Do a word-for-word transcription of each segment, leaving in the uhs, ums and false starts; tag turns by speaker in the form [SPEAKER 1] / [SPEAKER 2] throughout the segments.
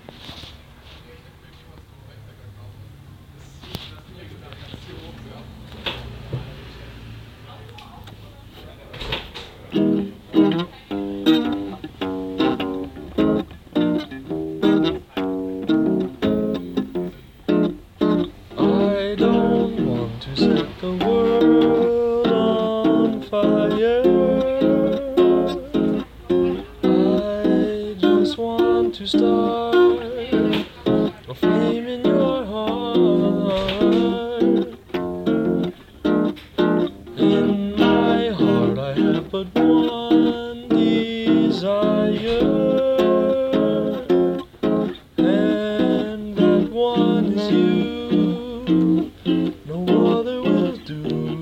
[SPEAKER 1] I don't want to set the world on fire. I just want to start a flame in your heart. In my heart I have but one desire, and that one is you. No other will do.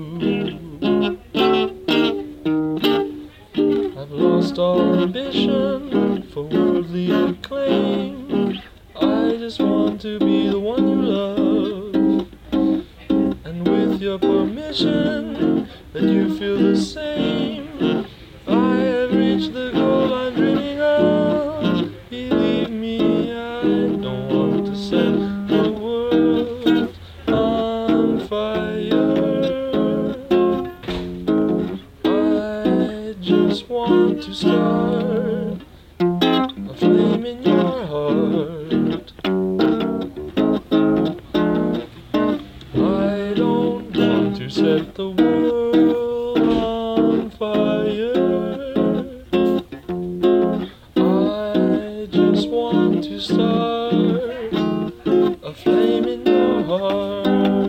[SPEAKER 1] I've lost all ambition for worldly acclaim. I just want to be the one you love, and with your permission, that you feel the same. I have reached the goal I'm dreaming of. Believe me, I don't want to set the world on fire. I just want to start a flame in your heart. I don't want to set the world on fire. I just want to start a flame in your heart.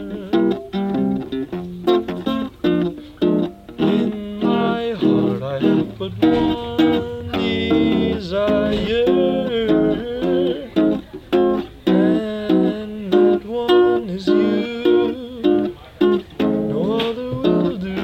[SPEAKER 1] In my heart I have but one desire, and that one is you. No other will do.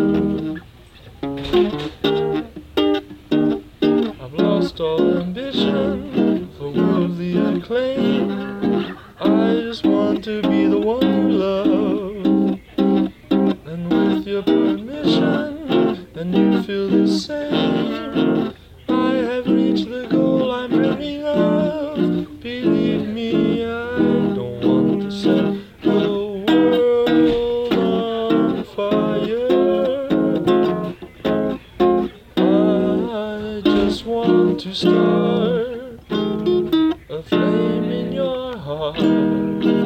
[SPEAKER 1] I've lost all ambition for worldly acclaim. I just want to be the one you love, and with your permission, then you feel the same. I have reached the goal I'm dreaming of. Believe me, I don't want to set the world on fire. I just want to start a flame in your heart.